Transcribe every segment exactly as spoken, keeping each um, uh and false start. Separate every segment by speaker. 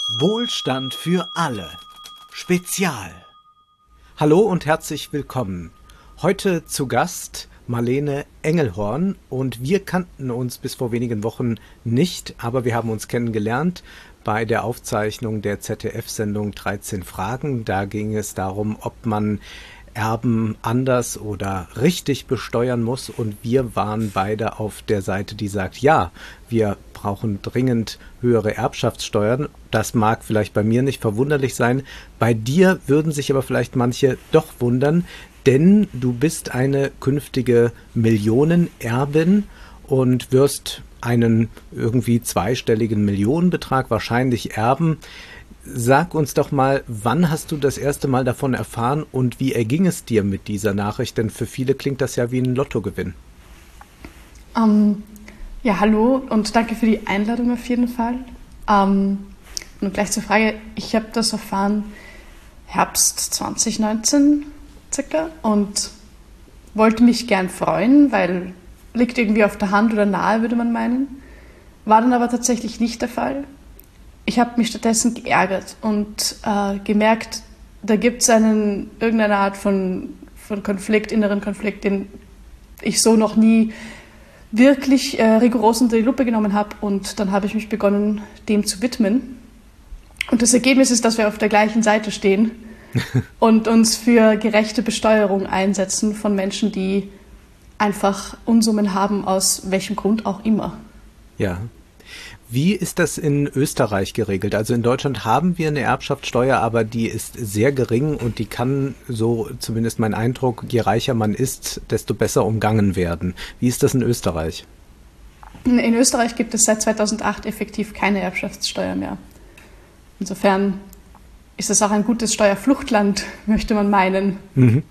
Speaker 1: Wohlstand für alle. Spezial. Hallo und herzlich willkommen. Heute zu Gast Marlene Engelhorn und wir kannten uns bis vor wenigen Wochen nicht, aber wir haben uns kennengelernt bei der Aufzeichnung der Z D F-Sendung dreizehn Fragen. Da ging es darum, ob man Erben anders oder richtig besteuern muss, und wir waren beide auf der Seite, die sagt, ja, wir brauchen dringend höhere Erbschaftssteuern. Das mag vielleicht bei mir nicht verwunderlich sein, bei dir würden sich aber vielleicht manche doch wundern, denn du bist eine künftige Millionenerbin und wirst einen irgendwie zweistelligen Millionenbetrag wahrscheinlich erben. Sag uns doch mal, wann hast du das erste Mal davon erfahren und wie erging es dir mit dieser Nachricht? Denn für viele klingt das ja wie ein Lottogewinn.
Speaker 2: Um, ja, hallo und danke für die Einladung auf jeden Fall. Um, und gleich zur Frage, ich habe das erfahren Herbst zwanzig neunzehn circa und wollte mich gern freuen, weil liegt irgendwie auf der Hand oder nahe, würde man meinen. War dann aber tatsächlich nicht der Fall. Ich habe mich stattdessen geärgert und äh, gemerkt, da gibt es einen irgendeine Art von, von Konflikt, inneren Konflikt, den ich so noch nie wirklich äh, rigoros unter die Lupe genommen habe. Und dann habe ich mich begonnen, dem zu widmen. Und das Ergebnis ist, dass wir auf der gleichen Seite stehen und uns für gerechte Besteuerung einsetzen von Menschen, die einfach Unsummen haben, aus welchem Grund auch immer.
Speaker 1: Ja. Wie ist das in Österreich geregelt? Also in Deutschland haben wir eine Erbschaftssteuer, aber die ist sehr gering und die kann, so zumindest mein Eindruck, je reicher man ist, desto besser umgangen werden. Wie ist das in Österreich?
Speaker 2: In Österreich gibt es seit zweitausendacht effektiv keine Erbschaftssteuer mehr. Insofern ist es auch ein gutes Steuerfluchtland, möchte man meinen.
Speaker 1: Mhm.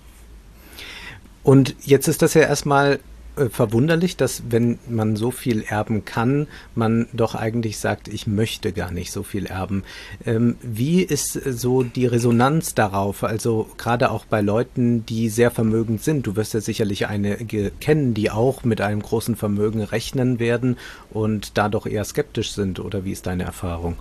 Speaker 1: Und jetzt ist das ja erstmal verwunderlich, dass, wenn man so viel erben kann, man doch eigentlich sagt, ich möchte gar nicht so viel erben. Ähm, wie ist so die Resonanz darauf? Also gerade auch bei Leuten, die sehr vermögend sind. Du wirst ja sicherlich einige kennen, die auch mit einem großen Vermögen rechnen werden und da doch eher skeptisch sind. Oder wie ist deine Erfahrung?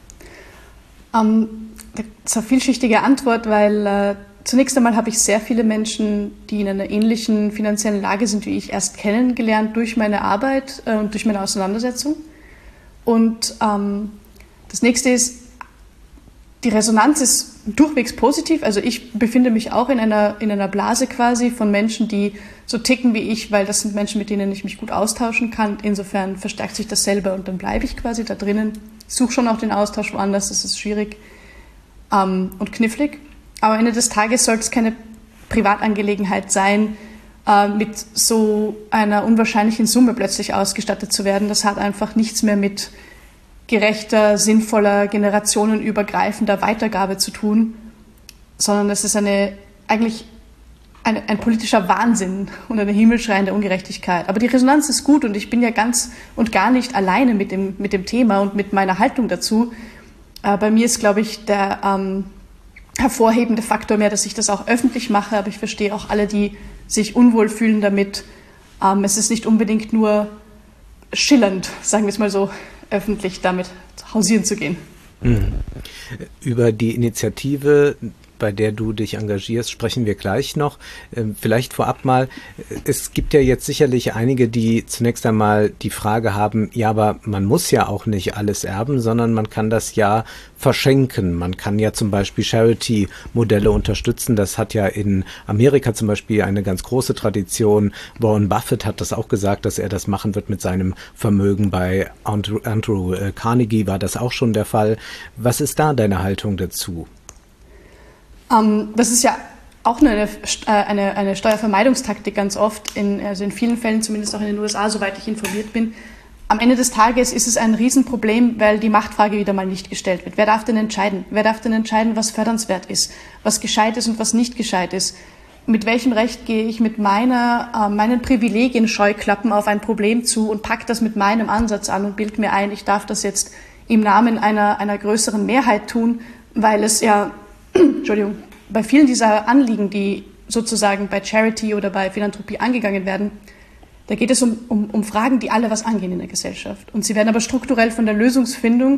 Speaker 2: Um, das ist eine vielschichtige Antwort, weil äh, zunächst einmal habe ich sehr viele Menschen, die in einer ähnlichen finanziellen Lage sind wie ich, erst kennengelernt durch meine Arbeit äh, und durch meine Auseinandersetzung. Und ähm, das nächste ist, die Resonanz ist durchwegs positiv. Also ich befinde mich auch in einer, in einer Blase quasi von Menschen, die so ticken wie ich, weil das sind Menschen, mit denen ich mich gut austauschen kann. Insofern verstärkt sich das selber und dann bleibe ich quasi da drinnen. Ich suche schon auch den Austausch woanders, das ist schwierig ähm, und knifflig. Aber am Ende des Tages soll es keine Privatangelegenheit sein, äh, mit so einer unwahrscheinlichen Summe plötzlich ausgestattet zu werden. Das hat einfach nichts mehr mit gerechter, sinnvoller, generationenübergreifender Weitergabe zu tun, sondern es ist eine, eigentlich eine, ein politischer Wahnsinn und eine himmelschreiende Ungerechtigkeit. Aber die Resonanz ist gut und ich bin ja ganz und gar nicht alleine mit dem, mit dem Thema und mit meiner Haltung dazu. Äh, bei mir ist, glaube ich, der ähm, hervorhebende Faktor mehr, dass ich das auch öffentlich mache, aber ich verstehe auch alle, die sich unwohl fühlen damit. Ähm, es ist nicht unbedingt nur schillernd, sagen wir es mal so, öffentlich damit hausieren zu gehen.
Speaker 1: Mhm. Über die Initiative, bei der du dich engagierst, sprechen wir gleich noch. Vielleicht vorab mal, es gibt ja jetzt sicherlich einige, die zunächst einmal die Frage haben, ja, aber man muss ja auch nicht alles erben, sondern man kann das ja verschenken. Man kann ja zum Beispiel Charity-Modelle unterstützen. Das hat ja in Amerika zum Beispiel eine ganz große Tradition. Warren Buffett hat das auch gesagt, dass er das machen wird mit seinem Vermögen. Bei Andrew, Andrew Carnegie war das auch schon der Fall. Was ist da deine Haltung dazu?
Speaker 2: Um, das ist ja auch eine, eine, eine Steuervermeidungstaktik ganz oft, in, also in vielen Fällen, zumindest auch in den U S A, soweit ich informiert bin. Am Ende des Tages ist es ein Riesenproblem, weil die Machtfrage wieder mal nicht gestellt wird. Wer darf denn entscheiden? Wer darf denn entscheiden, was fördernswert ist, was gescheit ist und was nicht gescheit ist? Mit welchem Recht gehe ich mit meiner, äh, meinen Privilegien Scheuklappen auf ein Problem zu und packe das mit meinem Ansatz an und bilde mir ein, ich darf das jetzt im Namen einer, einer größeren Mehrheit tun, weil es ja Entschuldigung, bei vielen dieser Anliegen, die sozusagen bei Charity oder bei Philanthropie angegangen werden, da geht es um, um, um Fragen, die alle was angehen in der Gesellschaft. Und sie werden aber strukturell von der Lösungsfindung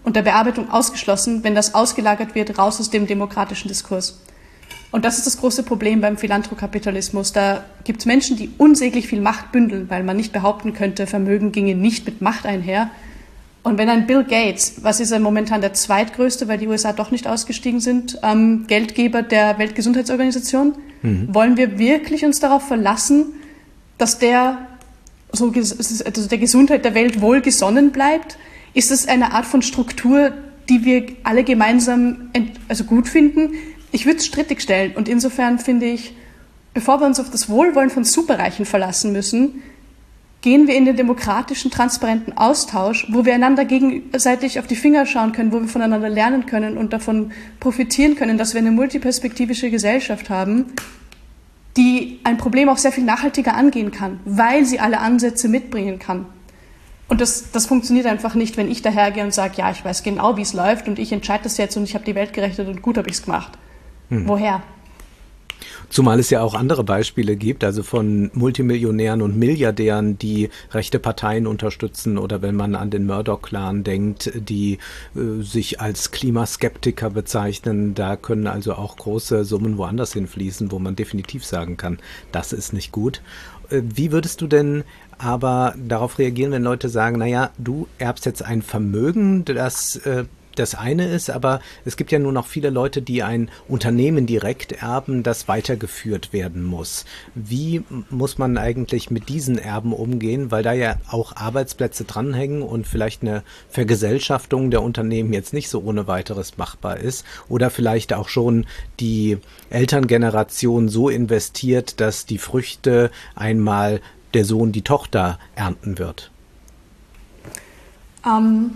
Speaker 2: und der Bearbeitung ausgeschlossen, wenn das ausgelagert wird, raus aus dem demokratischen Diskurs. Und das ist das große Problem beim Philanthrokapitalismus. Da gibt es Menschen, die unsäglich viel Macht bündeln, weil man nicht behaupten könnte, Vermögen ginge nicht mit Macht einher. Und wenn ein Bill Gates, was ist er momentan der zweitgrößte, weil die U S A doch nicht ausgestiegen sind, ähm, Geldgeber der Weltgesundheitsorganisation, mhm. wollen wir wirklich uns darauf verlassen, dass der, so, also der Gesundheit der Welt wohlgesonnen bleibt? Ist das eine Art von Struktur, die wir alle gemeinsam also gut finden? Ich würde es strittig stellen. Und insofern finde ich, bevor wir uns auf das Wohlwollen von Superreichen verlassen müssen, gehen wir in den demokratischen, transparenten Austausch, wo wir einander gegenseitig auf die Finger schauen können, wo wir voneinander lernen können und davon profitieren können, dass wir eine multiperspektivische Gesellschaft haben, die ein Problem auch sehr viel nachhaltiger angehen kann, weil sie alle Ansätze mitbringen kann. Und das, das funktioniert einfach nicht, wenn ich dahergehe und sage, ja, ich weiß genau, wie es läuft und ich entscheide das jetzt und ich habe die Welt gerechnet und gut habe ich es gemacht. Hm. Woher?
Speaker 1: Zumal es ja auch andere Beispiele gibt, also von Multimillionären und Milliardären, die rechte Parteien unterstützen, oder wenn man an den Murdoch-Clan denkt, die äh, sich als Klimaskeptiker bezeichnen, da können also auch große Summen woanders hinfließen, wo man definitiv sagen kann, das ist nicht gut. Äh, wie würdest du denn aber darauf reagieren, wenn Leute sagen, naja, du erbst jetzt ein Vermögen, das äh, das eine ist, aber es gibt ja nur noch viele Leute, die ein Unternehmen direkt erben, das weitergeführt werden muss. Wie muss man eigentlich mit diesen Erben umgehen, weil da ja auch Arbeitsplätze dranhängen und vielleicht eine Vergesellschaftung der Unternehmen jetzt nicht so ohne weiteres machbar ist oder vielleicht auch schon die Elterngeneration so investiert, dass die Früchte einmal der Sohn, die Tochter ernten wird?
Speaker 2: Um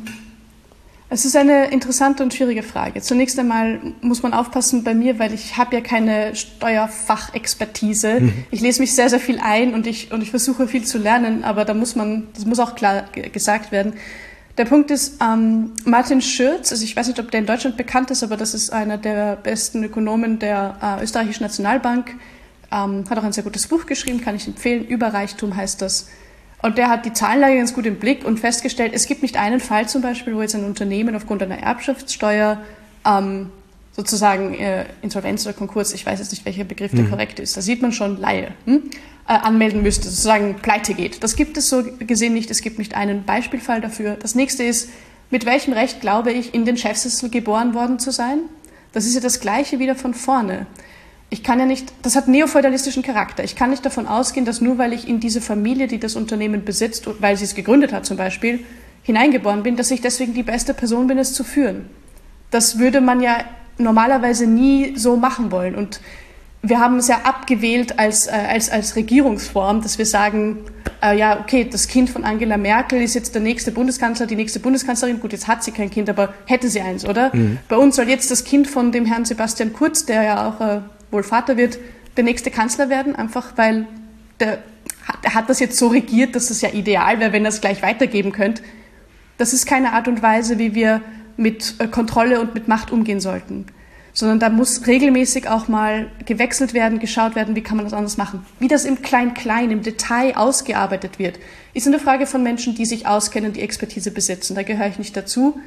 Speaker 2: Es ist eine interessante und schwierige Frage. Zunächst einmal muss man aufpassen bei mir, weil ich habe ja keine Steuerfachexpertise. Mhm. Ich lese mich sehr, sehr viel ein und ich, und ich versuche viel zu lernen, aber da muss man, das muss auch klar gesagt werden. Der Punkt ist, ähm, Martin Schürz, also ich weiß nicht, ob der in Deutschland bekannt ist, aber das ist einer der besten Ökonomen der äh, österreichischen Nationalbank, ähm, hat auch ein sehr gutes Buch geschrieben, kann ich empfehlen, Überreichtum heißt das. Und der hat die Zahlenlage ganz gut im Blick und festgestellt, es gibt nicht einen Fall zum Beispiel, wo jetzt ein Unternehmen aufgrund einer Erbschaftssteuer ähm, sozusagen äh, Insolvenz oder Konkurs, ich weiß jetzt nicht, welcher Begriff der mhm. korrekt ist, da sieht man schon Laie, hm, äh, anmelden müsste, sozusagen pleite geht. Das gibt es so gesehen nicht, es gibt nicht einen Beispielfall dafür. Das nächste ist, mit welchem Recht glaube ich, in den Chefsessel geboren worden zu sein? Das ist ja das Gleiche wieder von vorne. Ich kann ja nicht, das hat neofeudalistischen Charakter. Ich kann nicht davon ausgehen, dass nur weil ich in diese Familie, die das Unternehmen besitzt, weil sie es gegründet hat zum Beispiel, hineingeboren bin, dass ich deswegen die beste Person bin, es zu führen. Das würde man ja normalerweise nie so machen wollen. Und wir haben es ja abgewählt als, äh, als, als Regierungsform, dass wir sagen, äh, ja, okay, das Kind von Angela Merkel ist jetzt der nächste Bundeskanzler, die nächste Bundeskanzlerin. Gut, jetzt hat sie kein Kind, aber hätte sie eins, oder? Mhm. Bei uns soll jetzt das Kind von dem Herrn Sebastian Kurz, der ja auch äh, wohl Vater wird, der nächste Kanzler werden, einfach weil der, der hat das jetzt so regiert, dass es ja ideal wäre, wenn er es gleich weitergeben könnte. Das ist keine Art und Weise, wie wir mit äh, Kontrolle und mit Macht umgehen sollten. Sondern da muss regelmäßig auch mal gewechselt werden, geschaut werden, wie kann man das anders machen. Wie das im Klein-Klein, im Detail ausgearbeitet wird, ist eine Frage von Menschen, die sich auskennen, die Expertise besitzen. Da gehöre ich nicht dazu.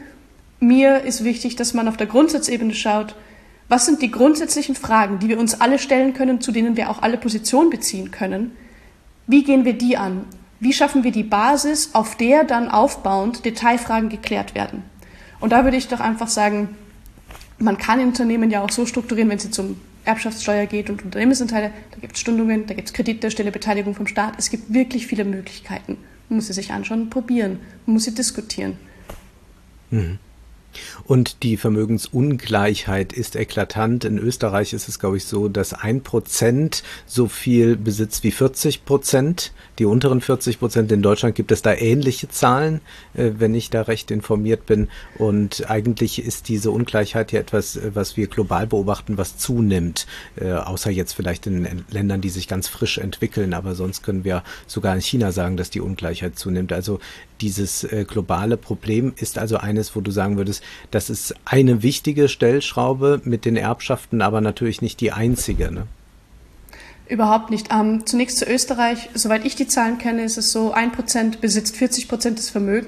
Speaker 2: Mir ist wichtig, dass man auf der Grundsatzebene schaut, was sind die grundsätzlichen Fragen, die wir uns alle stellen können, zu denen wir auch alle Position beziehen können? Wie gehen wir die an? Wie schaffen wir die Basis, auf der dann aufbauend Detailfragen geklärt werden? Und da würde ich doch einfach sagen, man kann Unternehmen ja auch so strukturieren, wenn es jetzt um Erbschaftssteuer geht und Unternehmensanteile, da gibt es Stundungen, da gibt es Kredite, stille Beteiligung vom Staat. Es gibt wirklich viele Möglichkeiten. Man muss sie sich anschauen und probieren. Man muss sie diskutieren.
Speaker 1: Mhm. Und die Vermögensungleichheit ist eklatant. In Österreich ist es, glaube ich, so, dass ein Prozent so viel besitzt wie vierzig Prozent. Die unteren vierzig Prozent. In Deutschland gibt es da ähnliche Zahlen, äh, wenn ich da recht informiert bin. Und eigentlich ist diese Ungleichheit ja etwas, was wir global beobachten, was zunimmt. Äh, außer jetzt vielleicht in Ländern, die sich ganz frisch entwickeln. Aber sonst können wir sogar in China sagen, dass die Ungleichheit zunimmt. Also dieses äh, globale Problem ist also eines, wo du sagen würdest, das ist eine wichtige Stellschraube mit den Erbschaften, aber natürlich nicht die einzige, ne?
Speaker 2: Überhaupt nicht. Ähm, zunächst zu Österreich. Soweit ich die Zahlen kenne, ist es so, ein Prozent besitzt vierzig Prozent des Vermögens.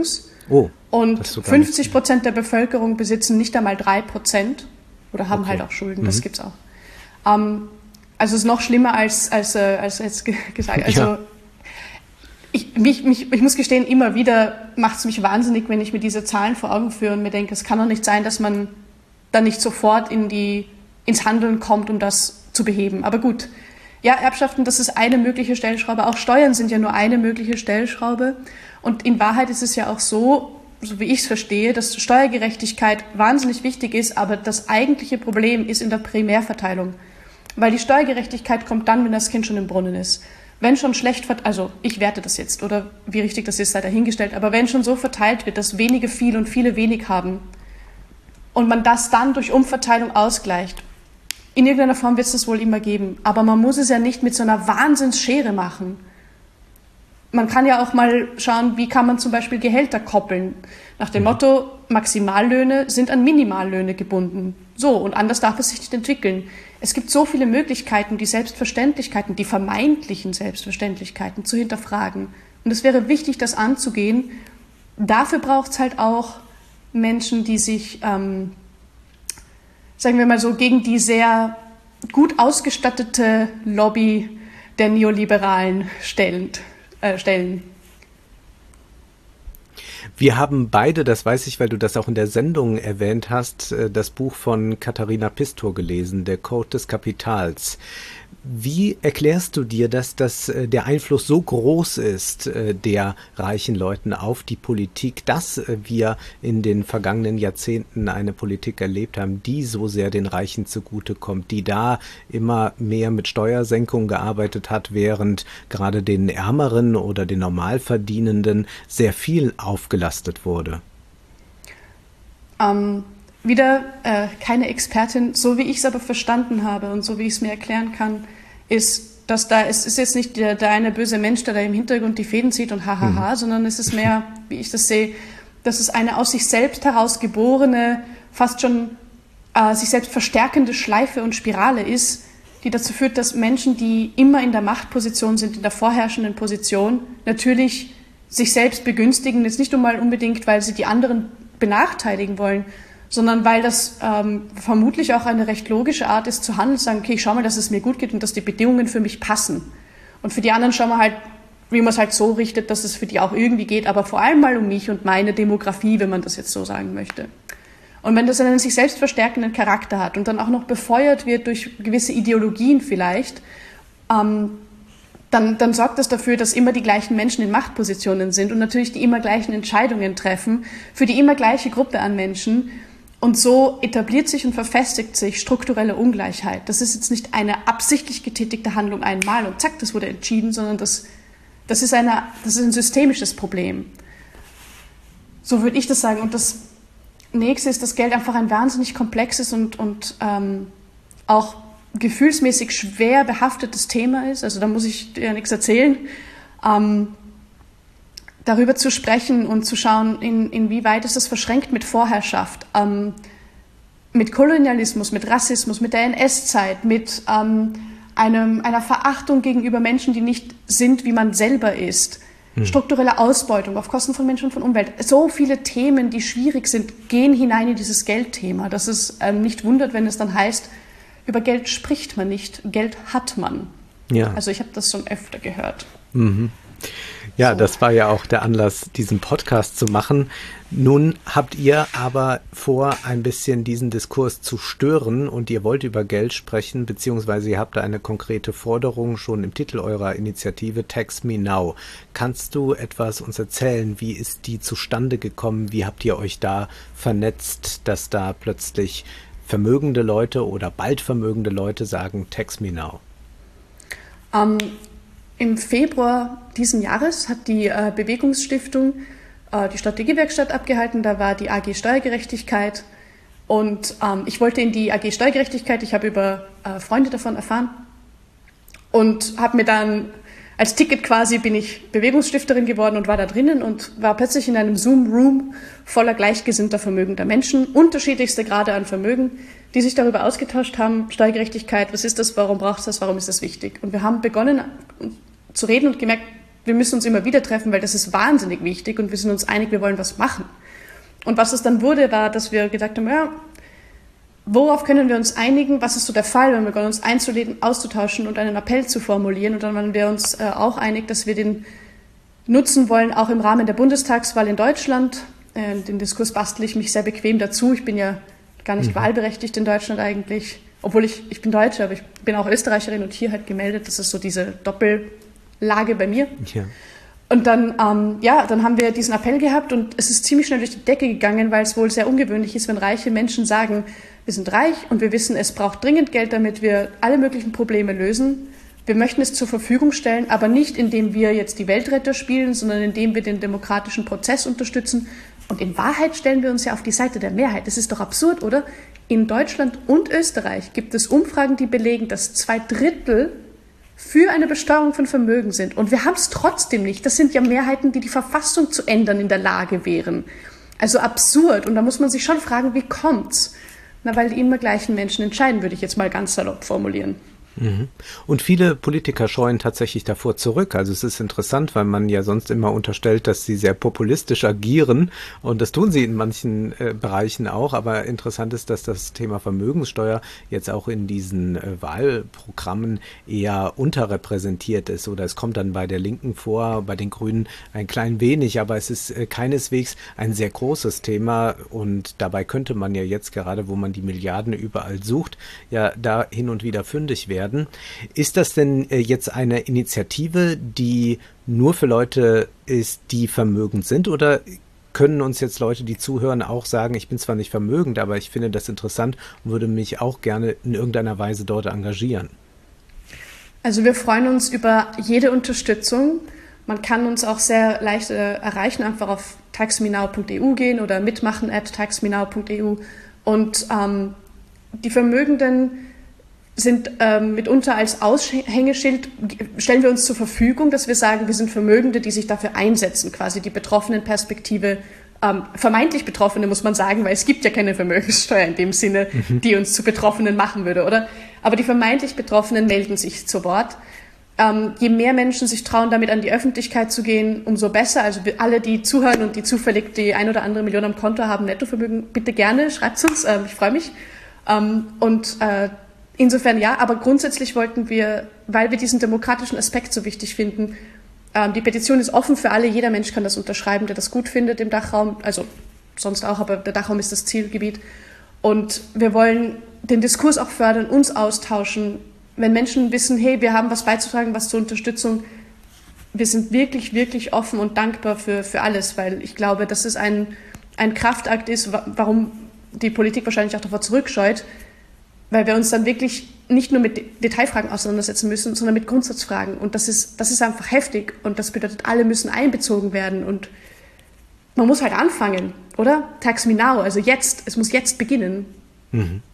Speaker 1: Oh,
Speaker 2: und fünfzig Prozent der Bevölkerung besitzen nicht einmal drei Prozent oder haben okay. halt auch Schulden, das mhm. gibt's auch. Ähm, also es ist noch schlimmer als, als, äh, als jetzt ge- gesagt. Also ja. ich, mich, mich, ich muss gestehen, immer wieder macht es mich wahnsinnig, wenn ich mir diese Zahlen vor Augen führe und mir denke, es kann doch nicht sein, dass man dann nicht sofort in die, ins Handeln kommt, um das zu beheben. Aber gut, ja, Erbschaften, das ist eine mögliche Stellschraube. Auch Steuern sind ja nur eine mögliche Stellschraube. Und in Wahrheit ist es ja auch so, so wie ich es verstehe, dass Steuergerechtigkeit wahnsinnig wichtig ist, aber das eigentliche Problem ist in der Primärverteilung. Weil die Steuergerechtigkeit kommt dann, wenn das Kind schon im Brunnen ist. Wenn schon schlecht verteilt, also ich werte das jetzt, oder wie richtig das ist, sei dahingestellt, aber wenn schon so verteilt wird, dass wenige viel und viele wenig haben und man das dann durch Umverteilung ausgleicht, in irgendeiner Form wird es das wohl immer geben. Aber man muss es ja nicht mit so einer Wahnsinnsschere machen. Man kann ja auch mal schauen, wie kann man zum Beispiel Gehälter koppeln. Nach dem Motto, Maximallöhne sind an Minimallöhne gebunden. So, und anders darf es sich nicht entwickeln. Es gibt so viele Möglichkeiten, die Selbstverständlichkeiten, die vermeintlichen Selbstverständlichkeiten zu hinterfragen. Und es wäre wichtig, das anzugehen. Dafür braucht es halt auch Menschen, die sich, ähm, sagen wir mal so, gegen die sehr gut ausgestattete Lobby der Neoliberalen stellend, äh, stellen.
Speaker 1: Wir haben beide, das weiß ich, weil du das auch in der Sendung erwähnt hast, das Buch von Katharina Pistor gelesen, Der Code des Kapitals. Wie erklärst du dir, dass das, der Einfluss so groß ist, der reichen Leuten auf die Politik, dass wir in den vergangenen Jahrzehnten eine Politik erlebt haben, die so sehr den Reichen zugutekommt, die da immer mehr mit Steuersenkung gearbeitet hat, während gerade den Ärmeren oder den Normalverdienenden sehr viel aufgelastet wurde?
Speaker 2: Um. Wieder äh, keine Expertin, so wie ich es aber verstanden habe und so wie ich es mir erklären kann, ist, dass da, es ist jetzt nicht der, der eine böse Mensch, der da im Hintergrund die Fäden zieht und hahaha, mhm. sondern es ist mehr, wie ich das sehe, dass es eine aus sich selbst heraus geborene, fast schon äh, sich selbst verstärkende Schleife und Spirale ist, die dazu führt, dass Menschen, die immer in der Machtposition sind, in der vorherrschenden Position, natürlich sich selbst begünstigen, jetzt nicht einmal unbedingt, weil sie die anderen benachteiligen wollen, sondern weil das ähm, vermutlich auch eine recht logische Art ist zu handeln, zu sagen, okay, ich schau mal, dass es mir gut geht und dass die Bedingungen für mich passen. Und für die anderen schauen wir halt, wie man es halt so richtet, dass es für die auch irgendwie geht, aber vor allem mal um mich und meine Demografie, wenn man das jetzt so sagen möchte. Und wenn das einen sich selbst verstärkenden Charakter hat und dann auch noch befeuert wird durch gewisse Ideologien vielleicht, ähm, dann, dann sorgt das dafür, dass immer die gleichen Menschen in Machtpositionen sind und natürlich die immer gleichen Entscheidungen treffen für die immer gleiche Gruppe an Menschen. Und so etabliert sich und verfestigt sich strukturelle Ungleichheit. Das ist jetzt nicht eine absichtlich getätigte Handlung einmal und zack, das wurde entschieden, sondern das, das, ist, eine, das ist ein systemisches Problem. So würde ich das sagen. Und das Nächste ist, dass Geld einfach ein wahnsinnig komplexes und, und ähm, auch gefühlsmäßig schwer behaftetes Thema ist. Also da muss ich dir ja nichts erzählen. Ähm, darüber zu sprechen und zu schauen, in, inwieweit ist das verschränkt mit Vorherrschaft, ähm, mit Kolonialismus, mit Rassismus, mit der N S-Zeit, mit ähm, einem, einer Verachtung gegenüber Menschen, die nicht sind, wie man selber ist, hm. strukturelle Ausbeutung auf Kosten von Menschen und von Umwelt. So viele Themen, die schwierig sind, gehen hinein in dieses Geldthema, dass es ähm, nicht wundert, wenn es dann heißt, über Geld spricht man nicht, Geld hat man. Ja. Also ich habe das schon öfter gehört.
Speaker 1: Mhm. Ja, so. Das war ja auch der Anlass, diesen Podcast zu machen. Nun habt ihr aber vor, ein bisschen diesen Diskurs zu stören und ihr wollt über Geld sprechen, beziehungsweise ihr habt da eine konkrete Forderung schon im Titel eurer Initiative Tax Me Now. Kannst du etwas uns erzählen? Wie ist die zustande gekommen? Wie habt ihr euch da vernetzt, dass da plötzlich vermögende Leute oder bald vermögende Leute sagen, Tax Me Now?
Speaker 2: Um Im Februar diesen Jahres hat die äh, Bewegungsstiftung äh, die Strategiewerkstatt abgehalten. Da war die A G Steuergerechtigkeit und ähm, ich wollte in die A G Steuergerechtigkeit. Ich habe über äh, Freunde davon erfahren und habe mir dann als Ticket quasi bin ich Bewegungsstifterin geworden und war da drinnen und war plötzlich in einem Zoom-Room voller gleichgesinnter vermögender Menschen, unterschiedlichste Grade an Vermögen, die sich darüber ausgetauscht haben, Steuergerechtigkeit, was ist das, warum braucht es das, warum ist das wichtig? Und wir haben begonnen zu reden und gemerkt, wir müssen uns immer wieder treffen, weil das ist wahnsinnig wichtig und wir sind uns einig, wir wollen was machen. Und was es dann wurde, war, dass wir gedacht haben, ja, worauf können wir uns einigen? Was ist so der Fall, wenn wir begonnen, uns einzuladen, auszutauschen und einen Appell zu formulieren? Und dann waren wir uns äh, auch einig, dass wir den nutzen wollen, auch im Rahmen der Bundestagswahl in Deutschland. Äh, den Diskurs bastle ich mich sehr bequem dazu. Ich bin ja gar nicht mhm. wahlberechtigt in Deutschland eigentlich. Obwohl ich, ich bin Deutsche, aber ich bin auch Österreicherin und hier halt gemeldet. Das ist so diese Doppellage bei mir. Ja. Und dann, ähm, ja, dann haben wir diesen Appell gehabt und es ist ziemlich schnell durch die Decke gegangen, weil es wohl sehr ungewöhnlich ist, wenn reiche Menschen sagen, wir sind reich und wir wissen, es braucht dringend Geld, damit wir alle möglichen Probleme lösen. Wir möchten es zur Verfügung stellen, aber nicht, indem wir jetzt die Weltretter spielen, sondern indem wir den demokratischen Prozess unterstützen. Und in Wahrheit stellen wir uns ja auf die Seite der Mehrheit. Das ist doch absurd, oder? In Deutschland und Österreich gibt es Umfragen, die belegen, dass zwei Drittel für eine Besteuerung von Vermögen sind. Und wir haben es trotzdem nicht. Das sind ja Mehrheiten, die die Verfassung zu ändern in der Lage wären. Also absurd. Und da muss man sich schon fragen, wie kommt's? Na, weil die immer gleichen Menschen entscheiden, würde ich jetzt mal ganz salopp formulieren.
Speaker 1: Und viele Politiker scheuen tatsächlich davor zurück. Also es ist interessant, weil man ja sonst immer unterstellt, dass sie sehr populistisch agieren und das tun sie in manchen äh, Bereichen auch. Aber interessant ist, dass das Thema Vermögenssteuer jetzt auch in diesen äh, Wahlprogrammen eher unterrepräsentiert ist oder es kommt dann bei der Linken vor, bei den Grünen ein klein wenig, aber es ist äh, keineswegs ein sehr großes Thema und dabei könnte man ja jetzt gerade, wo man die Milliarden überall sucht, ja da hin und wieder fündig werden. Ist das denn jetzt eine Initiative, die nur für Leute ist, die vermögend sind, oder können uns jetzt Leute, die zuhören, auch sagen, ich bin zwar nicht vermögend, aber ich finde das interessant und würde mich auch gerne in irgendeiner Weise dort engagieren?
Speaker 2: Also wir freuen uns über jede Unterstützung. Man kann uns auch sehr leicht äh, erreichen, einfach auf taxmenow punkt e u gehen oder mitmachen at taxmenow punkt e u und ähm, die Vermögenden sind ähm, mitunter als Aushängeschild, stellen wir uns zur Verfügung, dass wir sagen, wir sind Vermögende, die sich dafür einsetzen, quasi die Betroffenenperspektive, ähm, vermeintlich Betroffene muss man sagen, weil es gibt ja keine Vermögenssteuer in dem Sinne, mhm. die uns zu Betroffenen machen würde, oder? Aber die vermeintlich Betroffenen melden sich zu Wort. Ähm, je mehr Menschen sich trauen, damit an die Öffentlichkeit zu gehen, umso besser. Also alle, die zuhören und die zufällig die ein oder andere Million am Konto haben, Nettovermögen, bitte gerne, schreibt uns, ähm, ich freue mich. Ähm, und äh, Insofern ja, aber grundsätzlich wollten wir, weil wir diesen demokratischen Aspekt so wichtig finden, ähm, die Petition ist offen für alle, jeder Mensch kann das unterschreiben, der das gut findet im Dachraum, also sonst auch, aber der Dachraum ist das Zielgebiet. Und wir wollen den Diskurs auch fördern, uns austauschen, wenn Menschen wissen, hey, wir haben was beizutragen, was zur Unterstützung, wir sind wirklich, wirklich offen und dankbar für, für alles, weil ich glaube, dass es ein, ein Kraftakt ist, warum die Politik wahrscheinlich auch davor zurückscheut, weil wir uns dann wirklich nicht nur mit Detailfragen auseinandersetzen müssen, sondern mit Grundsatzfragen. Und das ist, das ist einfach heftig. Und das bedeutet, alle müssen einbezogen werden. Und man muss halt anfangen, oder? Tax me now, also jetzt, es muss jetzt beginnen.
Speaker 1: Mhm.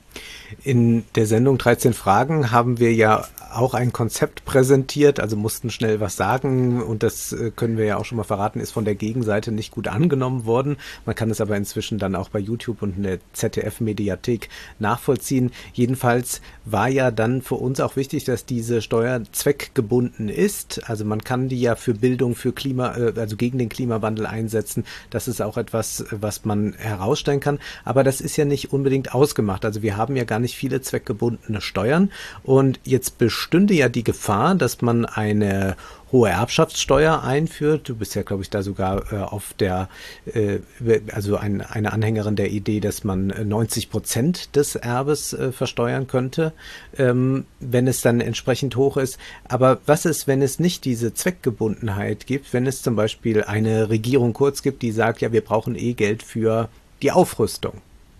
Speaker 1: In der Sendung dreizehn Fragen haben wir ja auch ein Konzept präsentiert, also mussten schnell was sagen und das können wir ja auch schon mal verraten, ist von der Gegenseite nicht gut angenommen worden. Man kann es aber inzwischen dann auch bei YouTube und in der Z D F-Mediathek nachvollziehen. Jedenfalls war ja dann für uns auch wichtig, dass diese Steuer zweckgebunden ist. Also man kann die ja für Bildung, für Klima, also gegen den Klimawandel einsetzen. Das ist auch etwas, was man herausstellen kann. Aber das ist ja nicht unbedingt ausgemacht. Also wir haben ja gar nicht viele zweckgebundene Steuern und jetzt bestünde ja die Gefahr, dass man eine hohe Erbschaftssteuer einführt. Du bist ja, glaube ich, da sogar äh, auf der, äh, also ein, eine Anhängerin der Idee, dass man neunzig Prozent des Erbes äh, versteuern könnte, ähm, wenn es dann entsprechend hoch ist. Aber was ist, wenn es nicht diese Zweckgebundenheit gibt, wenn es zum Beispiel eine Regierung kurz gibt, die sagt, ja, wir brauchen eh Geld für die Aufrüstung?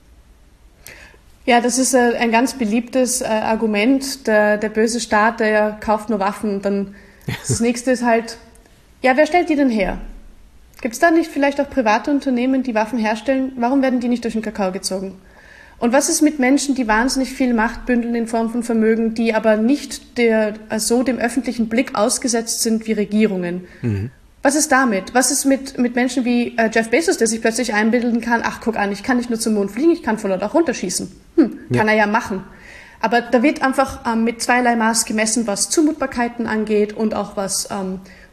Speaker 2: Ja, das ist äh, ein ganz beliebtes äh, Argument. Der, der böse Staat, der kauft nur Waffen. Und dann das nächste ist halt, ja, wer stellt die denn her? Gibt es da nicht vielleicht auch private Unternehmen, die Waffen herstellen? Warum werden die nicht durch den Kakao gezogen? Und was ist mit Menschen, die wahnsinnig viel Macht bündeln in Form von Vermögen, die aber nicht der, so dem öffentlichen Blick ausgesetzt sind wie Regierungen? Mhm. Was ist damit? Was ist mit, mit Menschen wie äh, Jeff Bezos, der sich plötzlich einbilden kann, ach, guck an, ich kann nicht nur zum Mond fliegen, ich kann von dort auch runterschießen. Hm, ja. Kann er ja machen. Aber da wird einfach ähm, mit zweierlei Maß gemessen, was Zumutbarkeiten angeht und auch was ähm,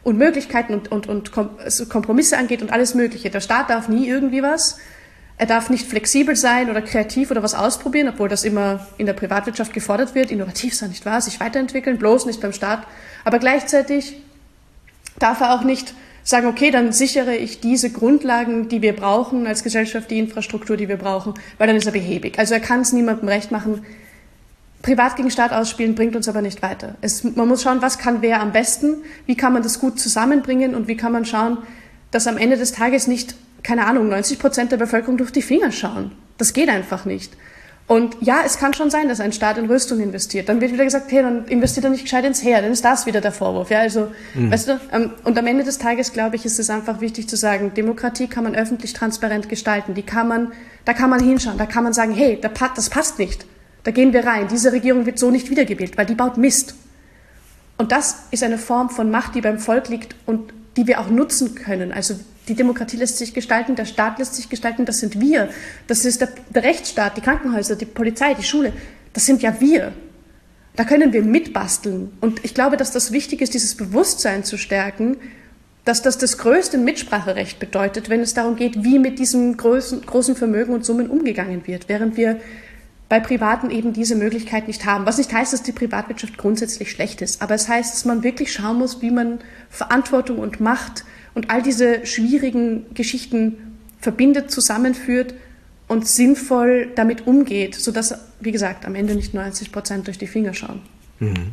Speaker 2: und Möglichkeiten und, und, und Kompromisse angeht und alles Mögliche. Der Staat darf nie irgendwie was. Er darf nicht flexibel sein oder kreativ oder was ausprobieren, obwohl das immer in der Privatwirtschaft gefordert wird. Innovativ sein, nicht wahr? Sich weiterentwickeln, bloß nicht beim Staat. Aber gleichzeitig darf er auch nicht sagen, okay, dann sichere ich diese Grundlagen, die wir brauchen als Gesellschaft, die Infrastruktur, die wir brauchen, weil dann ist er behäbig. Also er kann es niemandem recht machen. Privat gegen Staat ausspielen bringt uns aber nicht weiter. Es, man muss schauen, was kann wer am besten, wie kann man das gut zusammenbringen und wie kann man schauen, dass am Ende des Tages nicht, keine Ahnung, neunzig Prozent der Bevölkerung durch die Finger schauen. Das geht einfach nicht. Und ja, es kann schon sein, dass ein Staat in Rüstung investiert. Dann wird wieder gesagt, hey, dann investiert er nicht gescheit ins Heer. Dann ist das wieder der Vorwurf. Ja, also, mhm. weißt du, ähm, und am Ende des Tages, glaube ich, ist es einfach wichtig zu sagen, Demokratie kann man öffentlich transparent gestalten. Die kann man, da kann man hinschauen. Da kann man sagen, hey, das passt nicht. Da gehen wir rein. Diese Regierung wird so nicht wiedergewählt, weil die baut Mist. Und das ist eine Form von Macht, die beim Volk liegt und die wir auch nutzen können. Also die Demokratie lässt sich gestalten, der Staat lässt sich gestalten, das sind wir. Das ist der, der Rechtsstaat, die Krankenhäuser, die Polizei, die Schule. Das sind ja wir. Da können wir mitbasteln. Und ich glaube, dass das wichtig ist, dieses Bewusstsein zu stärken, dass das das größte Mitspracherecht bedeutet, wenn es darum geht, wie mit diesem großen, großen Vermögen und Summen umgegangen wird, während wir bei Privaten eben diese Möglichkeit nicht haben. Was nicht heißt, dass die Privatwirtschaft grundsätzlich schlecht ist, aber es heißt, dass man wirklich schauen muss, wie man Verantwortung und Macht und all diese schwierigen Geschichten verbindet, zusammenführt und sinnvoll damit umgeht, sodass, wie gesagt, am Ende nicht neunzig Prozent durch die Finger schauen.
Speaker 1: Mhm.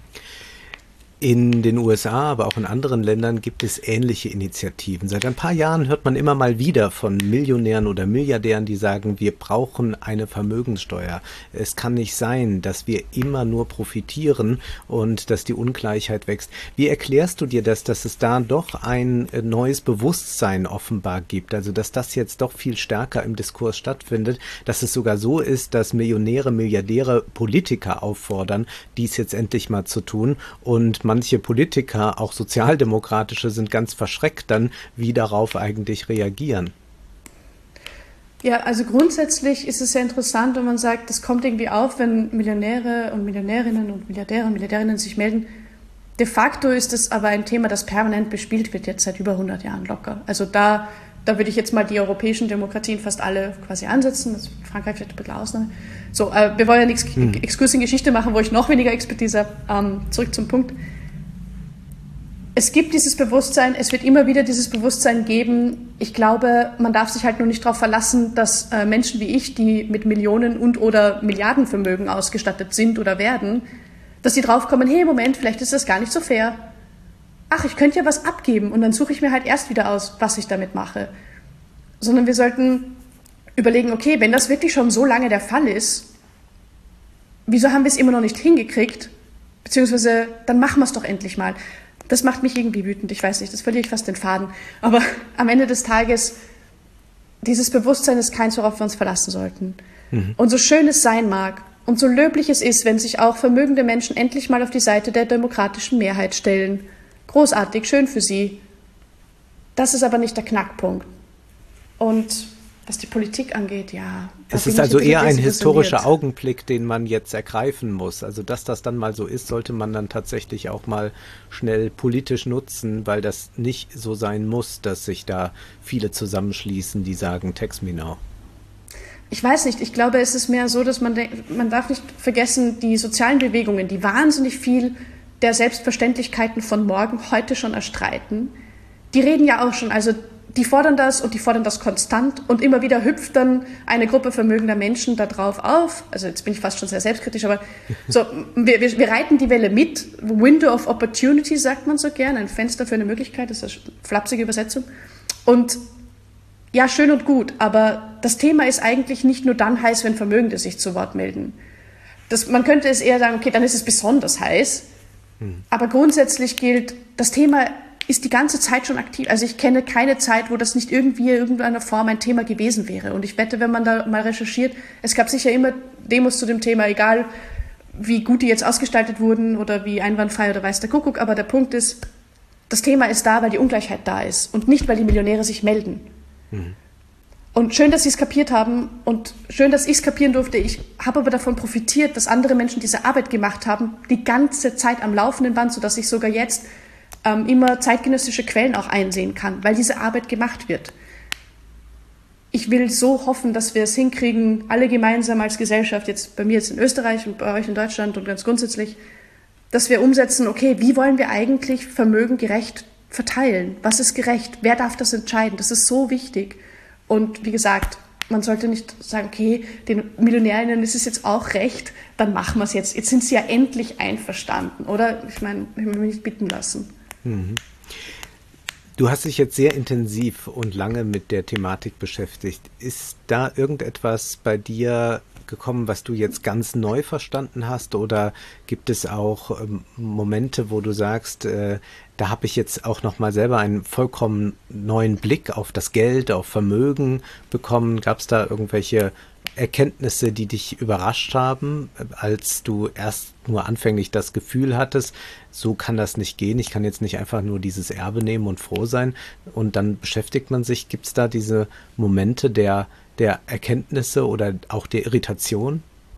Speaker 1: In den U S A, aber auch in anderen Ländern gibt es ähnliche Initiativen. Seit ein paar Jahren hört man immer mal wieder von Millionären oder Milliardären, die sagen, wir brauchen eine Vermögenssteuer. Es kann nicht sein, dass wir immer nur profitieren und dass die Ungleichheit wächst. Wie erklärst du dir das, dass es da doch ein neues Bewusstsein offenbar gibt? Also dass das jetzt doch viel stärker im Diskurs stattfindet, dass es sogar so ist, dass Millionäre, Milliardäre Politiker auffordern, dies jetzt endlich mal zu tun, und man Manche Politiker, auch sozialdemokratische, sind ganz verschreckt dann, wie darauf eigentlich reagieren.
Speaker 2: Ja, also grundsätzlich ist es sehr interessant, wenn man sagt, das kommt irgendwie auf, wenn Millionäre und Millionärinnen und Milliardäre und Milliardärinnen sich melden. De facto ist es aber ein Thema, das permanent bespielt wird, jetzt seit über hundert Jahren locker. Also da, da würde ich jetzt mal die europäischen Demokratien fast alle quasi ansetzen, das Frankreich vielleicht ein bisschen Ausnahme. So, äh, wir wollen ja nichts hm. Exkurs in Geschichte machen, wo ich noch weniger Expertise habe. Ähm, zurück zum Punkt. Es gibt dieses Bewusstsein, es wird immer wieder dieses Bewusstsein geben. Ich glaube, man darf sich halt nur nicht darauf verlassen, dass äh, Menschen wie ich, die mit Millionen und oder Milliardenvermögen ausgestattet sind oder werden, dass sie draufkommen, hey, Moment, vielleicht ist das gar nicht so fair. Ach, ich könnte ja was abgeben und dann suche ich mir halt erst wieder aus, was ich damit mache. Sondern wir sollten überlegen, okay, wenn das wirklich schon so lange der Fall ist, wieso haben wir es immer noch nicht hingekriegt? Beziehungsweise, dann machen wir es doch endlich mal. Das macht mich irgendwie wütend, ich weiß nicht, das verliere ich fast den Faden. Aber am Ende des Tages, dieses Bewusstsein ist keins, worauf wir uns verlassen sollten. Mhm. Und so schön es sein mag und so löblich es ist, wenn sich auch vermögende Menschen endlich mal auf die Seite der demokratischen Mehrheit stellen. Großartig, schön für sie. Das ist aber nicht der Knackpunkt. Und was die Politik angeht, ja.
Speaker 1: Es ist also eher ein historischer Augenblick, den man jetzt ergreifen muss. Also dass das dann mal so ist, sollte man dann tatsächlich auch mal schnell politisch nutzen, weil das nicht so sein muss, dass sich da viele zusammenschließen, die sagen, tax me now.
Speaker 2: Ich weiß nicht, ich glaube, es ist mehr so, dass man denkt, man darf nicht vergessen, die sozialen Bewegungen, die wahnsinnig viel der Selbstverständlichkeiten von morgen heute schon erstreiten, die reden ja auch schon, also die fordern das und die fordern das konstant und immer wieder hüpft dann eine Gruppe vermögender Menschen da drauf auf. Also jetzt bin ich fast schon sehr selbstkritisch, aber so, wir, wir, wir reiten die Welle mit. Window of Opportunity sagt man so gern, ein Fenster für eine Möglichkeit, das ist eine flapsige Übersetzung. Und ja, schön und gut, aber das Thema ist eigentlich nicht nur dann heiß, wenn Vermögende sich zu Wort melden. Das, man könnte es eher sagen, okay, dann ist es besonders heiß. Hm. Aber grundsätzlich gilt, das Thema ist die ganze Zeit schon aktiv. Also ich kenne keine Zeit, wo das nicht irgendwie in irgendeiner Form ein Thema gewesen wäre. Und ich wette, wenn man da mal recherchiert, es gab sicher immer Demos zu dem Thema, egal wie gut die jetzt ausgestaltet wurden oder wie einwandfrei oder weiß der Kuckuck. Aber der Punkt ist, das Thema ist da, weil die Ungleichheit da ist und nicht, weil die Millionäre sich melden. Mhm. Und schön, dass sie es kapiert haben und schön, dass ich es kapieren durfte. Ich habe aber davon profitiert, dass andere Menschen diese Arbeit gemacht haben, die ganze Zeit am laufenden Band, sodass ich sogar jetzt ähm, immer zeitgenössische Quellen auch einsehen kann, weil diese Arbeit gemacht wird. Ich will so hoffen, dass wir es hinkriegen, alle gemeinsam als Gesellschaft, jetzt bei mir jetzt in Österreich und bei euch in Deutschland und ganz grundsätzlich, dass wir umsetzen, okay, wie wollen wir eigentlich Vermögen gerecht verteilen? Was ist gerecht? Wer darf das entscheiden? Das ist so wichtig. Und wie gesagt, man sollte nicht sagen, okay, den Millionärinnen ist es jetzt auch recht, dann machen wir es jetzt. Jetzt sind sie ja endlich einverstanden, oder? Ich meine, ich will mich nicht bitten lassen.
Speaker 1: Mhm. Du hast dich jetzt sehr intensiv und lange mit der Thematik beschäftigt. Ist da irgendetwas bei dir gekommen, was du jetzt ganz neu verstanden hast? Oder gibt es auch ähm, Momente, wo du sagst, äh, da habe ich jetzt auch nochmal selber einen vollkommen neuen Blick auf das Geld, auf Vermögen bekommen? Gab es da irgendwelche Erkenntnisse, die dich überrascht haben, als du erst nur anfänglich das Gefühl hattest, so kann das nicht gehen, ich kann jetzt nicht einfach nur dieses Erbe nehmen und froh sein, und dann beschäftigt man sich, gibt es da diese Momente der, der Erkenntnisse oder auch der Irritation?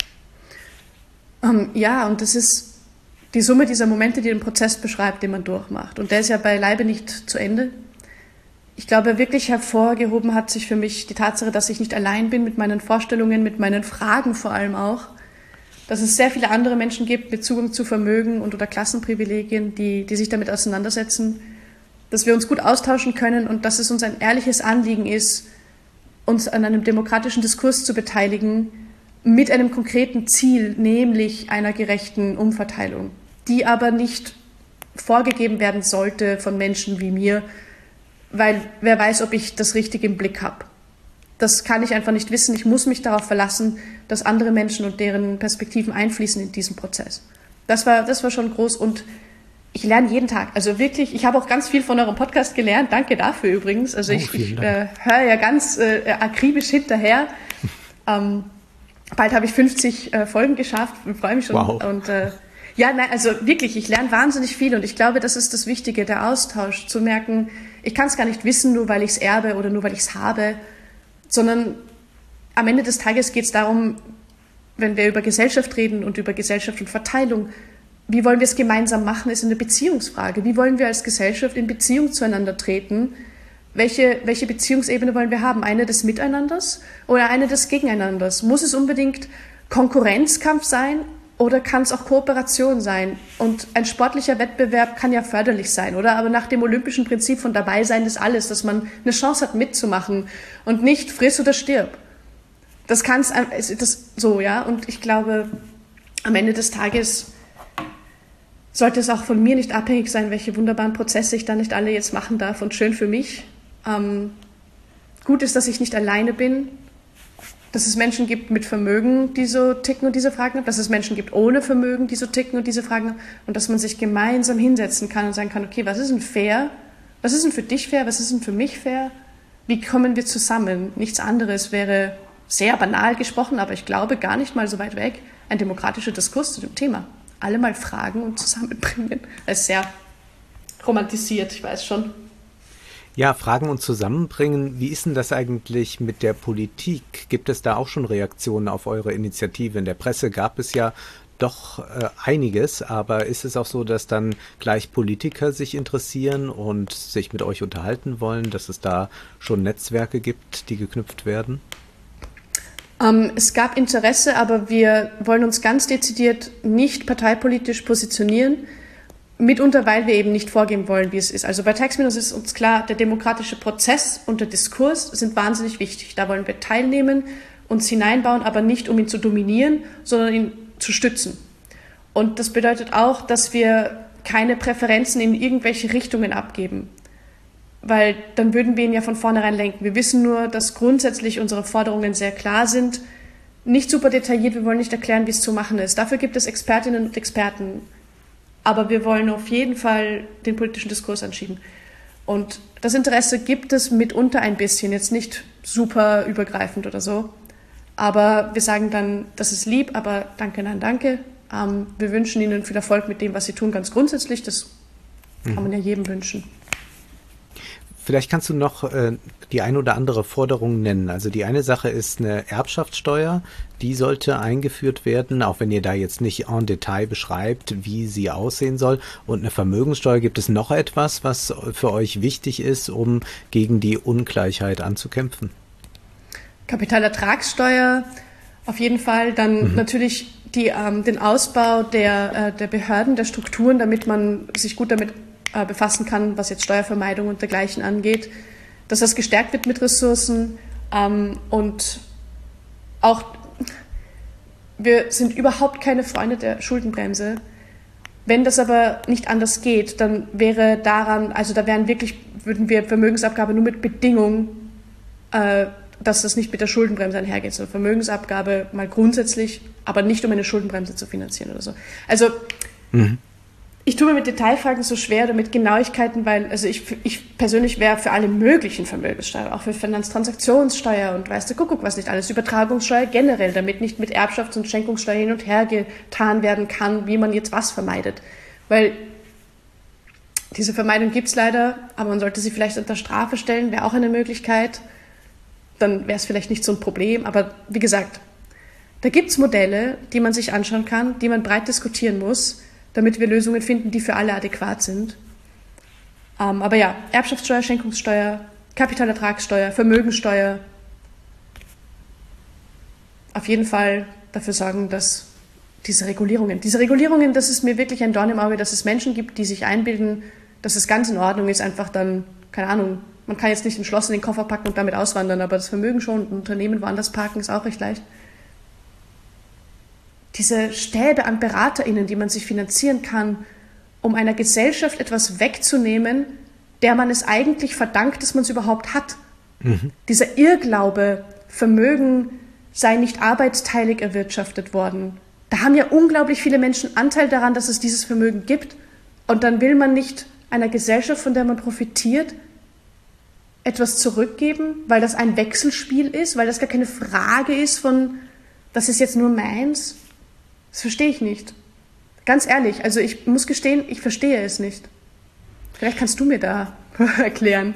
Speaker 2: Um, ja, und das ist die Summe dieser Momente, die den Prozess beschreibt, den man durchmacht. Und der ist ja beileibe nicht zu Ende. Ich glaube, wirklich hervorgehoben hat sich für mich die Tatsache, dass ich nicht allein bin mit meinen Vorstellungen, mit meinen Fragen vor allem auch. Dass es sehr viele andere Menschen gibt mit Zugang zu Vermögen und oder Klassenprivilegien, die, die sich damit auseinandersetzen. Dass wir uns gut austauschen können und dass es uns ein ehrliches Anliegen ist, uns an einem demokratischen Diskurs zu beteiligen, mit einem konkreten Ziel, nämlich einer gerechten Umverteilung, die aber nicht vorgegeben werden sollte von Menschen wie mir, weil wer weiß, ob ich das Richtige im Blick habe. Das kann ich einfach nicht wissen. Ich muss mich darauf verlassen, dass andere Menschen und deren Perspektiven einfließen in diesen Prozess. Das war, das war schon groß und ich lerne jeden Tag. Also wirklich, ich habe auch ganz viel von eurem Podcast gelernt. Danke dafür übrigens. Also oh, ich, ich äh, höre ja ganz äh, akribisch hinterher. ähm, bald habe ich fünfzig äh, Folgen geschafft. Ich freue mich schon.
Speaker 1: Wow.
Speaker 2: Und äh, ja, nein, also wirklich, ich lerne wahnsinnig viel und ich glaube, das ist das Wichtige, der Austausch, zu merken, ich kann es gar nicht wissen, nur weil ich es erbe oder nur weil ich es habe, sondern am Ende des Tages geht es darum, wenn wir über Gesellschaft reden und über Gesellschaft und Verteilung, wie wollen wir es gemeinsam machen, ist eine Beziehungsfrage. Wie wollen wir als Gesellschaft in Beziehung zueinander treten? Welche, welche Beziehungsebene wollen wir haben? Eine des Miteinanders oder eine des Gegeneinanders? Muss es unbedingt Konkurrenzkampf sein? Oder kann es auch Kooperation sein? Und ein sportlicher Wettbewerb kann ja förderlich sein, oder? Aber nach dem olympischen Prinzip von dabei sein ist alles, dass man eine Chance hat mitzumachen und nicht friss oder stirb. Das kann es das so, ja. Und ich glaube, am Ende des Tages sollte es auch von mir nicht abhängig sein, welche wunderbaren Prozesse ich da nicht alle jetzt machen darf. Und schön für mich. Ähm, gut ist, dass ich nicht alleine bin. Dass es Menschen gibt mit Vermögen, die so ticken und diese Fragen haben, dass es Menschen gibt ohne Vermögen, die so ticken und diese Fragen haben, und dass man sich gemeinsam hinsetzen kann und sagen kann, okay, was ist denn fair? Was ist denn für dich fair? Was ist denn für mich fair? Wie kommen wir zusammen? Nichts anderes wäre sehr banal gesprochen, aber ich glaube gar nicht mal so weit weg, ein demokratischer Diskurs zu dem Thema. Alle mal fragen und zusammenbringen. Das ist sehr romantisiert, ich weiß schon.
Speaker 1: Ja, Fragen und zusammenbringen. Wie ist denn das eigentlich mit der Politik? Gibt es da auch schon Reaktionen auf eure Initiative? In der Presse gab es ja doch äh, einiges, aber ist es auch so, dass dann gleich Politiker sich interessieren und sich mit euch unterhalten wollen, dass es da schon Netzwerke gibt, die geknüpft werden?
Speaker 2: Ähm, es gab Interesse, aber wir wollen uns ganz dezidiert nicht parteipolitisch positionieren. Mitunter, weil wir eben nicht vorgeben wollen, wie es ist. Also bei Taxminus ist uns klar, der demokratische Prozess und der Diskurs sind wahnsinnig wichtig. Da wollen wir teilnehmen, uns hineinbauen, aber nicht, um ihn zu dominieren, sondern ihn zu stützen. Und das bedeutet auch, dass wir keine Präferenzen in irgendwelche Richtungen abgeben, weil dann würden wir ihn ja von vornherein lenken. Wir wissen nur, dass grundsätzlich unsere Forderungen sehr klar sind, nicht super detailliert, wir wollen nicht erklären, wie es zu machen ist. Dafür gibt es Expertinnen und Experten. Aber wir wollen auf jeden Fall den politischen Diskurs anschieben. Und das Interesse gibt es mitunter ein bisschen, jetzt nicht super übergreifend oder so. Aber wir sagen dann, das ist lieb, aber danke, nein, danke. Ähm, wir wünschen Ihnen viel Erfolg mit dem, was Sie tun, ganz grundsätzlich. Das kann man ja jedem wünschen.
Speaker 1: vielleicht kannst du noch äh, die ein oder andere Forderung nennen. Also die eine Sache ist eine Erbschaftssteuer, die sollte eingeführt werden, auch wenn ihr da jetzt nicht en Detail beschreibt, wie sie aussehen soll. Und eine Vermögenssteuer, gibt es noch etwas, was für euch wichtig ist, um gegen die Ungleichheit anzukämpfen?
Speaker 2: Kapitalertragssteuer auf jeden Fall, dann mhm. natürlich die, ähm, den Ausbau der, äh, der Behörden, der Strukturen, damit man sich gut damit äh, befassen kann, was jetzt Steuervermeidung und dergleichen angeht, dass das gestärkt wird mit Ressourcen ähm, und auch, wir sind überhaupt keine Freunde der Schuldenbremse. Wenn das aber nicht anders geht, dann wäre daran, also da wären wirklich, würden wir Vermögensabgabe nur mit Bedingung äh, dass das nicht mit der Schuldenbremse einhergeht, sondern Vermögensabgabe mal grundsätzlich, aber nicht um eine Schuldenbremse zu finanzieren oder so. Also mhm. ich tue mir mit Detailfragen so schwer oder mit Genauigkeiten, weil also ich, ich persönlich wäre für alle möglichen Vermögenssteuer, auch für Finanztransaktionssteuer und weißt du, Kuckuck, was nicht alles, Übertragungssteuer generell, damit nicht mit Erbschafts- und Schenkungssteuer hin und her getan werden kann, wie man jetzt was vermeidet. Weil diese Vermeidung gibt es leider, aber man sollte sie vielleicht unter Strafe stellen, wäre auch eine Möglichkeit. Dann wäre es vielleicht nicht so ein Problem. Aber wie gesagt, da gibt es Modelle, die man sich anschauen kann, die man breit diskutieren muss, damit wir Lösungen finden, die für alle adäquat sind. Ähm, aber ja, Erbschaftssteuer, Schenkungssteuer, Kapitalertragssteuer, Vermögensteuer, auf jeden Fall dafür sorgen, dass diese Regulierungen, diese Regulierungen, das ist mir wirklich ein Dorn im Auge, dass es Menschen gibt, die sich einbilden, dass es ganz in Ordnung ist, einfach dann, keine Ahnung, man kann jetzt nicht ein Schloss in den Koffer packen und damit auswandern, aber das Vermögen schon, ein Unternehmen woanders parken, ist auch recht leicht. Diese Stäbe an BeraterInnen, die man sich finanzieren kann, um einer Gesellschaft etwas wegzunehmen, der man es eigentlich verdankt, dass man es überhaupt hat. Mhm. Dieser Irrglaube, Vermögen sei nicht arbeitsteilig erwirtschaftet worden. Da haben ja unglaublich viele Menschen Anteil daran, dass es dieses Vermögen gibt. Und dann will man nicht einer Gesellschaft, von der man profitiert, etwas zurückgeben, weil das ein Wechselspiel ist, weil das gar keine Frage ist von, das ist jetzt nur meins. Das verstehe ich nicht. Ganz ehrlich, also ich muss gestehen, ich verstehe es nicht. Vielleicht kannst du mir da erklären.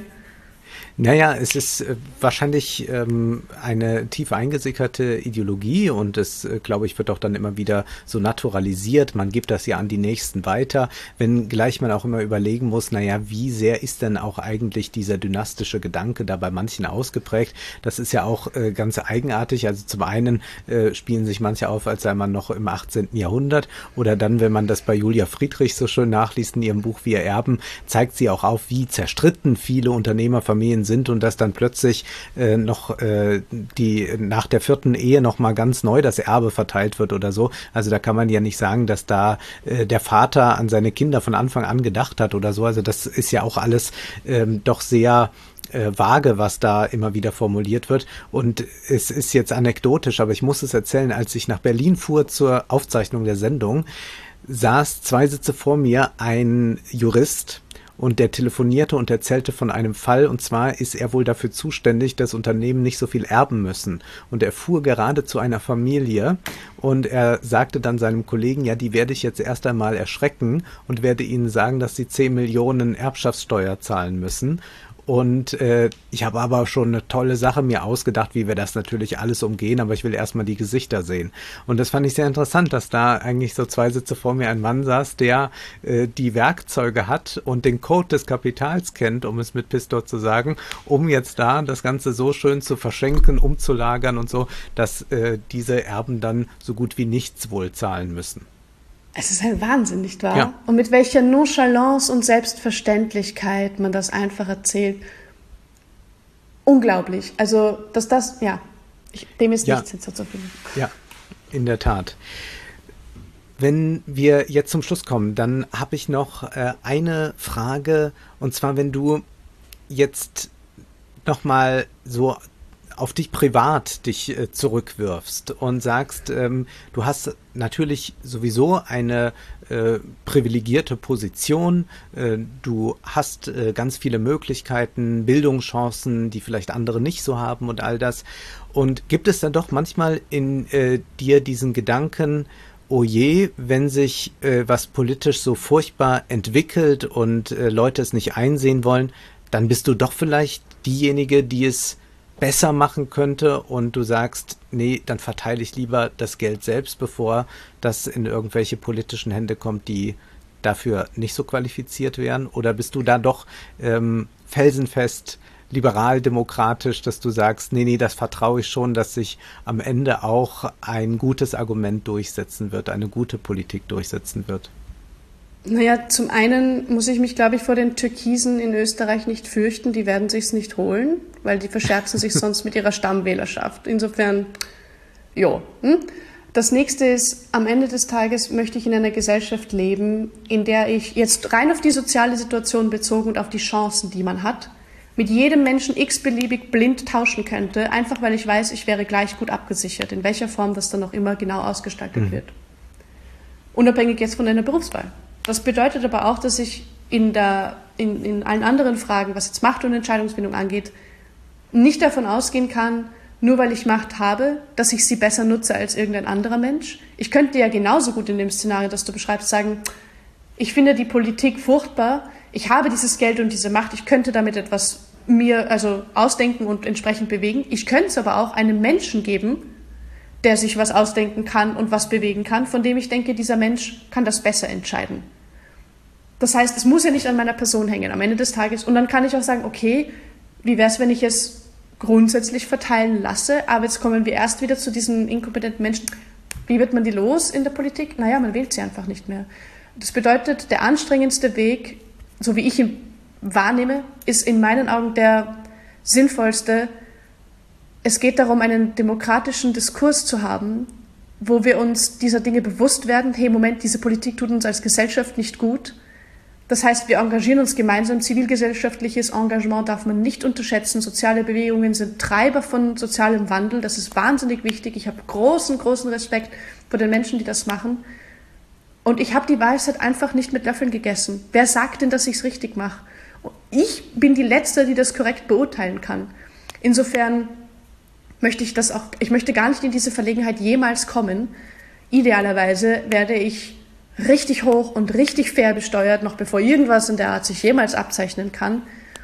Speaker 1: Naja, es ist äh, wahrscheinlich ähm, eine tief eingesickerte Ideologie und es, äh, glaube ich, wird auch dann immer wieder so naturalisiert. Man gibt das ja an die Nächsten weiter, wenngleich man auch immer überlegen muss, naja, wie sehr ist denn auch eigentlich dieser dynastische Gedanke da bei manchen ausgeprägt? Das ist ja auch äh, ganz eigenartig. Also zum einen äh, spielen sich manche auf, als sei man noch im achtzehnten Jahrhundert oder dann, wenn man das bei Julia Friedrich so schön nachliest in ihrem Buch Wir erben, zeigt sie auch auf, wie zerstritten viele Unternehmerfamilien sind und dass dann plötzlich äh, noch äh, die nach der vierten Ehe noch mal ganz neu das Erbe verteilt wird oder so. Also da kann man ja nicht sagen, dass da äh, der Vater an seine Kinder von Anfang an gedacht hat oder so. Also das ist ja auch alles ähm, doch sehr äh, vage, was da immer wieder formuliert wird. Und es ist jetzt anekdotisch, aber ich muss es erzählen, als ich nach Berlin fuhr zur Aufzeichnung der Sendung, saß zwei Sitze vor mir ein Jurist, und der telefonierte und erzählte von einem Fall, und zwar ist er wohl dafür zuständig, dass Unternehmen nicht so viel erben müssen. Und er fuhr gerade zu einer Familie und er sagte dann seinem Kollegen, ja, die werde ich jetzt erst einmal erschrecken und werde ihnen sagen, dass sie zehn Millionen Erbschaftssteuer zahlen müssen. Und äh, ich habe aber schon eine tolle Sache mir ausgedacht, wie wir das natürlich alles umgehen, aber ich will erstmal die Gesichter sehen. Und das fand ich sehr interessant, dass da eigentlich so zwei Sitze vor mir ein Mann saß, der äh, die Werkzeuge hat und den Code des Kapitals kennt, um es mit Pistor zu sagen, um jetzt da das Ganze so schön zu verschenken, umzulagern und so, dass äh, diese Erben dann so gut wie nichts wohl zahlen müssen.
Speaker 2: Es ist ein Wahnsinn, nicht wahr?
Speaker 1: Ja.
Speaker 2: Und mit welcher Nonchalance und Selbstverständlichkeit man das einfach erzählt. Unglaublich. Also, dass das, ja, ich, dem ist
Speaker 1: ja.
Speaker 2: nichts hinzuzufügen.
Speaker 1: Ja, in der Tat. Wenn wir jetzt zum Schluss kommen, dann habe ich noch äh, eine Frage. Und zwar, wenn du jetzt nochmal so auf dich privat dich äh, zurückwirfst und sagst, ähm, du hast natürlich sowieso eine äh, privilegierte Position, äh, du hast äh, ganz viele Möglichkeiten, Bildungschancen, die vielleicht andere nicht so haben und all das. Und gibt es dann doch manchmal in äh, dir diesen Gedanken, oh je, wenn sich äh, was politisch so furchtbar entwickelt und äh, Leute es nicht einsehen wollen, dann bist du doch vielleicht diejenige, die es besser machen könnte und du sagst, nee, dann verteile ich lieber das Geld selbst, bevor das in irgendwelche politischen Hände kommt, die dafür nicht so qualifiziert wären? Oder bist du da doch ähm, felsenfest liberal-demokratisch, dass du sagst, nee, nee, das vertraue ich schon, dass sich am Ende auch ein gutes Argument durchsetzen wird, eine gute Politik durchsetzen wird?
Speaker 2: Naja, zum einen muss ich mich, glaube ich, vor den Türkisen in Österreich nicht fürchten. Die werden sich's nicht holen, weil die verscherzen sich sonst mit ihrer Stammwählerschaft. Insofern, ja. Hm? Das nächste ist, am Ende des Tages möchte ich in einer Gesellschaft leben, in der ich jetzt rein auf die soziale Situation bezogen und auf die Chancen, die man hat, mit jedem Menschen x-beliebig blind tauschen könnte, einfach weil ich weiß, ich wäre gleich gut abgesichert, in welcher Form das dann auch immer genau ausgestaltet mhm. wird. Unabhängig jetzt von einer Berufswahl. Das bedeutet aber auch, dass ich in, der, in, in allen anderen Fragen, was jetzt Macht und Entscheidungsfindung angeht, nicht davon ausgehen kann, nur weil ich Macht habe, dass ich sie besser nutze als irgendein anderer Mensch. Ich könnte ja genauso gut in dem Szenario, das du beschreibst, sagen, ich finde die Politik furchtbar, ich habe dieses Geld und diese Macht, ich könnte damit etwas mir also ausdenken und entsprechend bewegen. Ich könnte es aber auch einem Menschen geben, der sich was ausdenken kann und was bewegen kann, von dem ich denke, dieser Mensch kann das besser entscheiden. Das heißt, es muss ja nicht an meiner Person hängen am Ende des Tages. Und dann kann ich auch sagen, okay, wie wäre es, wenn ich es grundsätzlich verteilen lasse, aber jetzt kommen wir erst wieder zu diesen inkompetenten Menschen. Wie wird man die los in der Politik? Naja, man wählt sie einfach nicht mehr. Das bedeutet, der anstrengendste Weg, so wie ich ihn wahrnehme, ist in meinen Augen der sinnvollste. Es geht darum, einen demokratischen Diskurs zu haben, wo wir uns dieser Dinge bewusst werden, hey, Moment, diese Politik tut uns als Gesellschaft nicht gut. Das heißt, wir engagieren uns gemeinsam. Zivilgesellschaftliches Engagement darf man nicht unterschätzen. Soziale Bewegungen sind Treiber von sozialem Wandel. Das ist wahnsinnig wichtig. Ich habe großen, großen Respekt vor den Menschen, die das machen. Und ich habe die Weisheit einfach nicht mit Löffeln gegessen. Wer sagt denn, dass ich es richtig mache? Ich bin die Letzte, die das korrekt beurteilen kann. Insofern möchte ich das auch, ich möchte gar nicht in diese Verlegenheit jemals kommen. Idealerweise werde ich richtig hoch und richtig fair besteuert, noch bevor irgendwas in der Art sich jemals abzeichnen kann.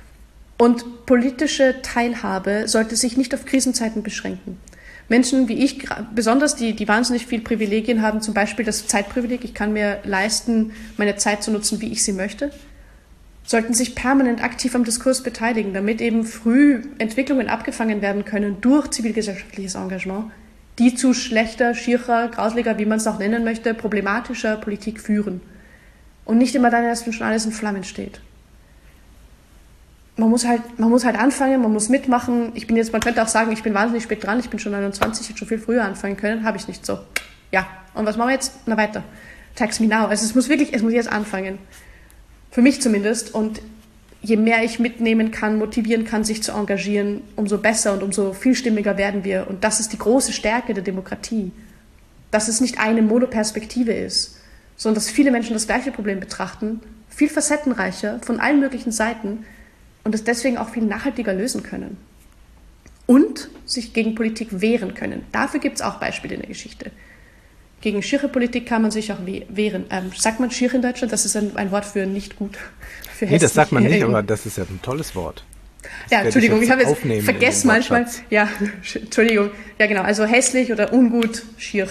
Speaker 2: Und politische Teilhabe sollte sich nicht auf Krisenzeiten beschränken. Menschen wie ich, besonders die, die wahnsinnig viel Privilegien haben, zum Beispiel das Zeitprivileg, ich kann mir leisten, meine Zeit zu nutzen, wie ich sie möchte, sollten sich permanent aktiv am Diskurs beteiligen, damit eben früh Entwicklungen abgefangen werden können durch zivilgesellschaftliches Engagement, die zu schlechter, schierer, grausliger, wie man es auch nennen möchte, problematischer Politik führen. Und nicht immer dann erst, wenn schon alles in Flammen steht. Man muss halt, man muss halt anfangen, man muss mitmachen. Ich bin jetzt, man könnte auch sagen, ich bin wahnsinnig spät dran, ich bin schon neunundzwanzig, hätte schon viel früher anfangen können, habe ich nicht so. Ja, und was machen wir jetzt? Na weiter. Tax me now. Also es muss wirklich, es muss jetzt anfangen. Für mich zumindest. Und je mehr ich mitnehmen kann, motivieren kann, sich zu engagieren, umso besser und umso vielstimmiger werden wir. Und das ist die große Stärke der Demokratie. Dass es nicht eine Monoperspektive ist, sondern dass viele Menschen das gleiche Problem betrachten, viel facettenreicher, von allen möglichen Seiten und es deswegen auch viel nachhaltiger lösen können. Und sich gegen Politik wehren können. Dafür gibt es auch Beispiele in der Geschichte. Gegen schiere Politik kann man sich auch wehren. Ähm, sagt man schier in Deutschland? Das ist ein, ein Wort für nicht gut. Für
Speaker 1: nee, das sagt man nicht, aber das ist ja ein tolles Wort. Das
Speaker 2: ja, Entschuldigung, ich, ich habe jetzt vergessen manchmal. Ja, Entschuldigung. Ja, genau. Also hässlich oder ungut, schier.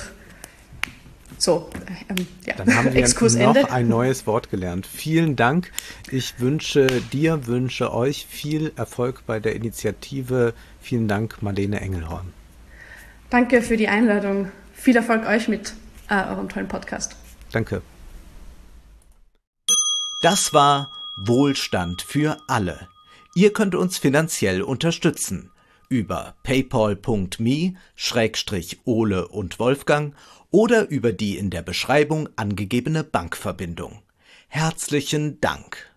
Speaker 2: So, ähm, ja.
Speaker 1: Dann haben wir Exkurs noch Ende. Ein neues Wort gelernt. Vielen Dank. Ich wünsche dir, wünsche euch viel Erfolg bei der Initiative. Vielen Dank, Marlene Engelhorn.
Speaker 2: Danke für die Einladung. Viel Erfolg euch mit äh, eurem tollen Podcast.
Speaker 1: Danke. Das war Wohlstand für alle. Ihr könnt uns finanziell unterstützen über paypal punkt me Schrägstrich Ole und Wolfgang oder über die in der Beschreibung angegebene Bankverbindung. Herzlichen Dank.